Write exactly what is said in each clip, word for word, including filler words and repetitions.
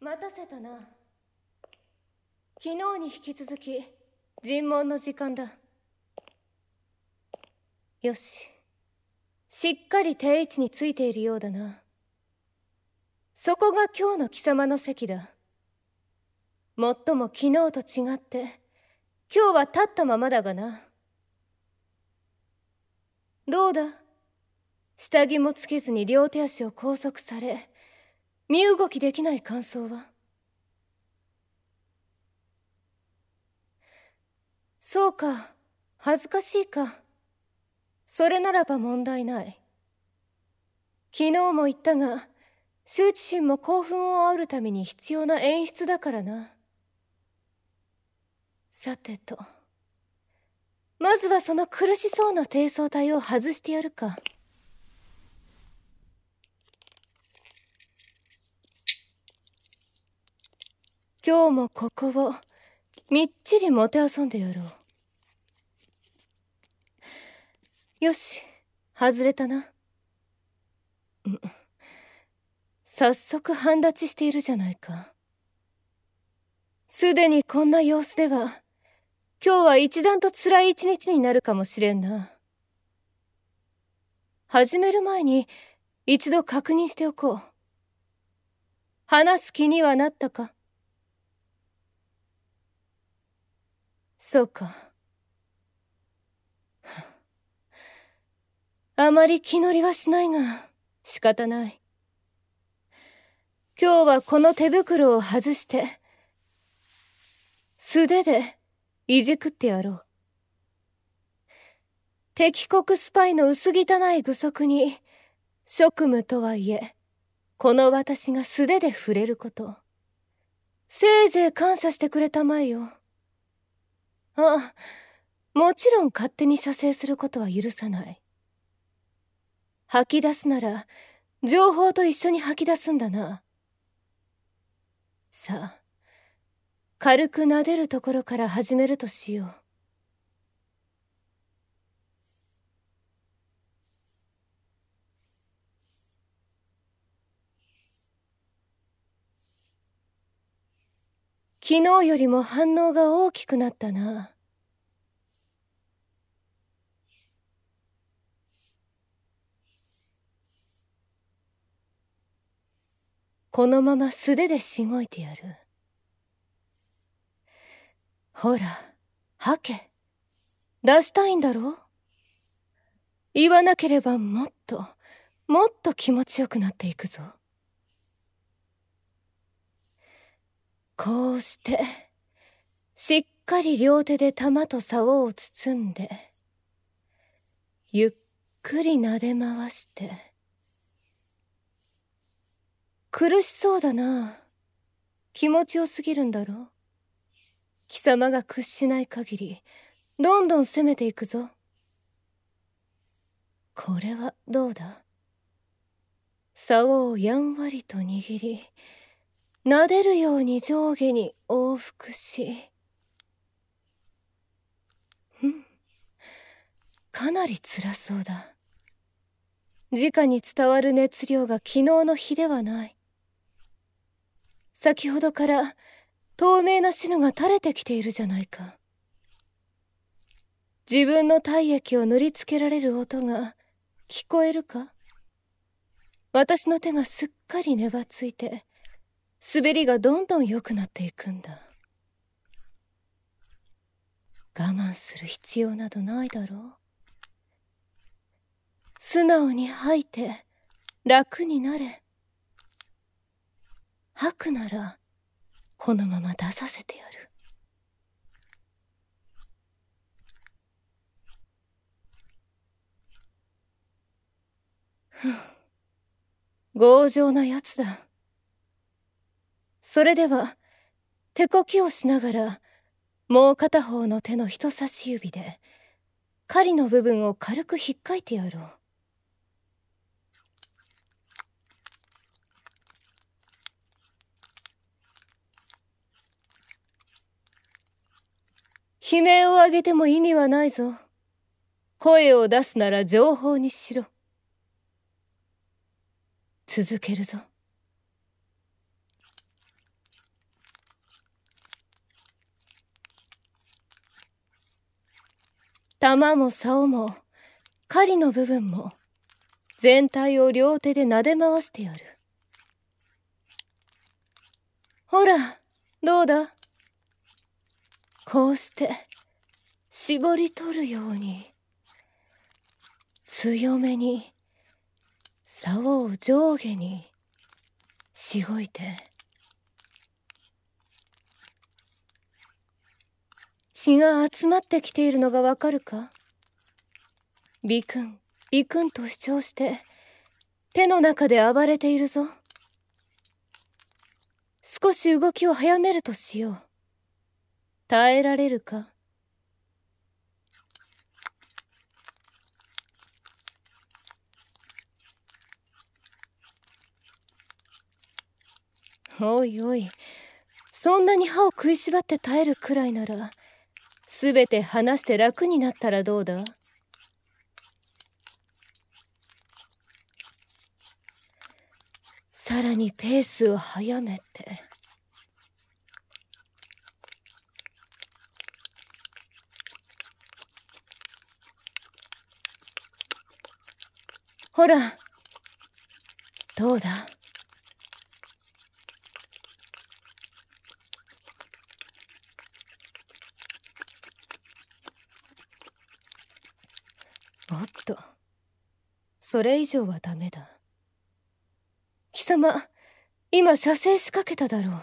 待たせたな。昨日に引き続き尋問の時間だ。よし、しっかり定位置についているようだな。そこが今日の貴様の席だ。もっとも昨日と違って今日は立ったままだがな。どうだ、下着もつけずに両手足を拘束され身動きできない感想は？そうか、恥ずかしいか。それならば問題ない。昨日も言ったが、羞恥心も興奮を煽るために必要な演出だからな。さてと、まずはその苦しそうな低層体を外してやるか。今日もここをみっちりもてあそんでやろう。よし、外れたな。ん、早速半立ちしているじゃないか。すでにこんな様子では今日は一段と辛い一日になるかもしれんな。始める前に一度確認しておこう。話す気にはなったか？そうか。あまり気乗りはしないが仕方ない。今日はこの手袋を外して素手でいじくってやろう。敵国スパイの薄汚い具足に職務とはいえこの私が素手で触れること、せいぜい感謝してくれたまえよ。あ、もちろん勝手に射精することは許さない。吐き出すなら情報と一緒に吐き出すんだな。さあ、軽く撫でるところから始めるとしよう。昨日よりも反応が大きくなったな。このまま素手でしごいてやる。ほら、吐け。出したいんだろう？言わなければもっと、もっと気持ちよくなっていくぞ。こうして、しっかり両手で玉と竿を包んで、ゆっくり撫で回して。苦しそうだな。気持ちよすぎるんだろう。貴様が屈しない限り、どんどん攻めていくぞ。これはどうだ？竿をやんわりと握り、撫でるように上下に往復し、ふん、かなり辛そうだ。直に伝わる熱量が昨日の比ではない。先ほどから透明な汁が垂れてきているじゃないか。自分の体液を塗りつけられる音が聞こえるか？私の手がすっかり粘ついて滑りがどんどん良くなっていくんだ。我慢する必要などないだろう。素直に吐いて楽になれ。吐くならこのまま出させてやる。ふん、強情なやつだ。それでは手こきをしながらもう片方の手の人差し指で狩りの部分を軽く引っかいてやろう。悲鳴を上げても意味はないぞ。声を出すなら情報にしろ。続けるぞ。 玉も竿も狩りの部分も全体を両手で撫で回してやる。ほら、どうだ。こうして絞り取るように強めに竿を上下にしごいて、血が集まってきているのがわかるか。ビクンビクンと主張して手の中で暴れているぞ。少し動きを早めるとしよう。耐えられるか。おいおい、そんなに歯を食いしばって耐えるくらいなら、すべて話して楽になったらどうだ。さらにペースを速めて。ほら、どうだ。おっと、それ以上はダメだ。貴様、今射精しかけただろう。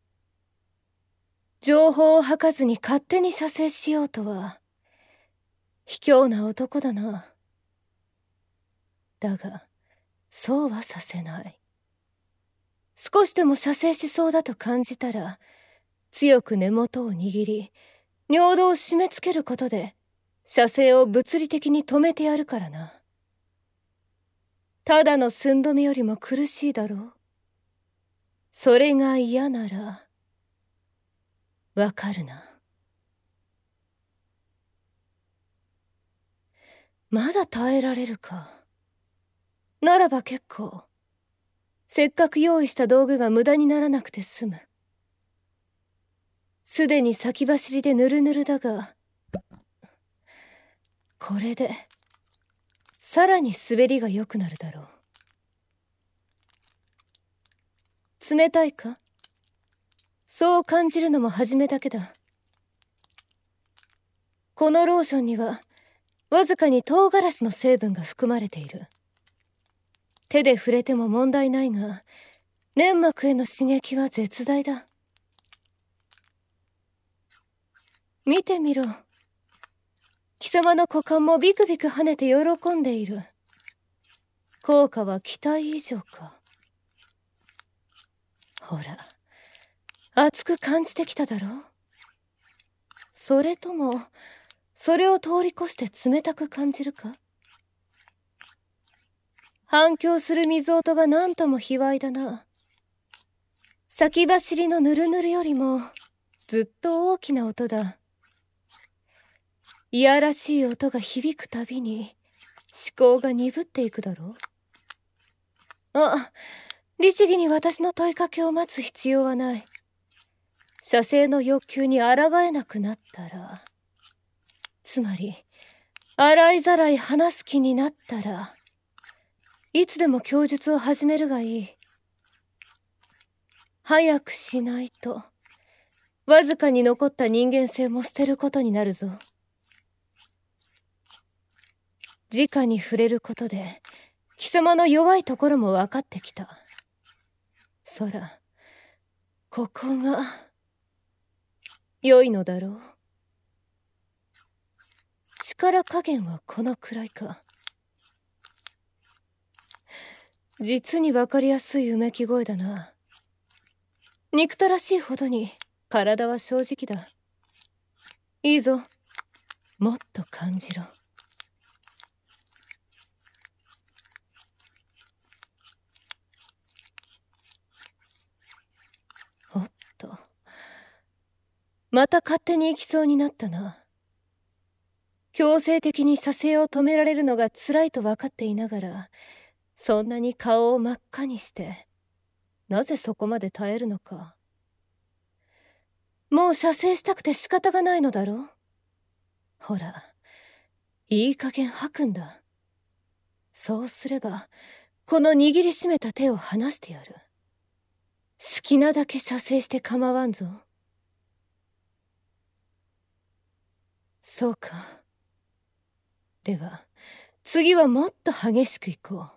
情報を吐かずに勝手に射精しようとは、卑怯な男だな。だが、そうはさせない。少しでも射精しそうだと感じたら、強く根元を握り、尿道を締め付けることで、射精を物理的に止めてやるからな。ただの寸止めよりも苦しいだろう。それが嫌なら、わかるな。まだ耐えられるか。ならば結構。せっかく用意した道具が無駄にならなくて済む。すでに先走りでヌルヌルだが、これで、さらに滑りが良くなるだろう。冷たいか？そう感じるのも初めだけだ。このローションには、わずかに唐辛子の成分が含まれている。手で触れても問題ないが、粘膜への刺激は絶大だ。見てみろ。貴様の股間もビクビク跳ねて喜んでいる。効果は期待以上か。ほら、熱く感じてきただろう。それとも、それを通り越して冷たく感じるか。反響する水音が何とも卑猥だな。先走りのヌルヌルよりもずっと大きな音だ。いやらしい音が響くたびに思考が鈍っていくだろう。あ、律儀に私の問いかけを待つ必要はない。射精の欲求に抗えなくなったら、つまり洗いざらい話す気になったら、いつでも供述を始めるがいい。早くしないと、わずかに残った人間性も捨てることになるぞ。直に触れることで、貴様の弱いところも分かってきた。そら、ここが、良いのだろう。力加減はこのくらいか。実に分かりやすいうめき声だな。憎たらしいほどに体は正直だ。いいぞ、もっと感じろ。おっと、また勝手に行きそうになったな。強制的に射精を止められるのが辛いと分かっていながら、そんなに顔を真っ赤にして、なぜそこまで耐えるのか。もう射精したくて仕方がないのだろう。ほら、 いい加減吐くんだ。そうすれば、この握りしめた手を離してやる。好きなだけ射精して構わんぞ。そうか。では、次はもっと激しくいこう。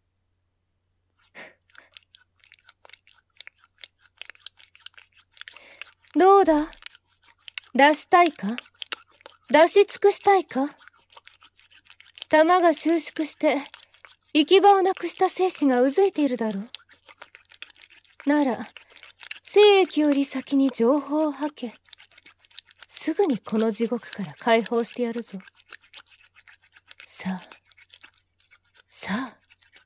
どうだ？出したいか？出し尽くしたいか？弾が収縮して行き場をなくした精子がうずいているだろう。なら精液より先に情報を吐け。すぐにこの地獄から解放してやるぞ。さあさあ。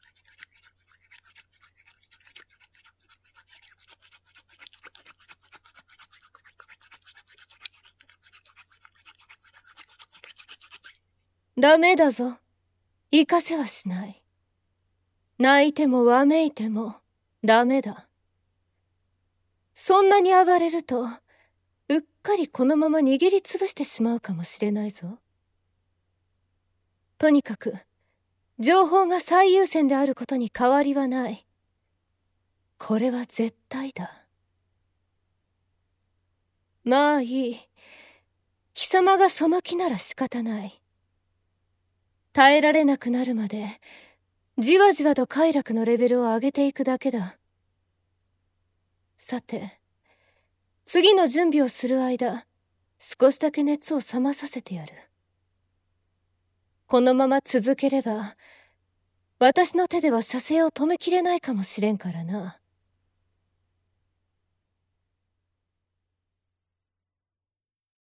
ダメだぞ。行かせはしない。泣いてもわめいてもダメだ。そんなに暴れると、うっかりこのまま握りつぶしてしまうかもしれないぞ。とにかく、情報が最優先であることに変わりはない。これは絶対だ。まあいい。貴様がその気なら仕方ない。耐えられなくなるまで、じわじわと快楽のレベルを上げていくだけだ。さて、次の準備をする間、少しだけ熱を冷まさせてやる。このまま続ければ、私の手では射精を止めきれないかもしれんからな。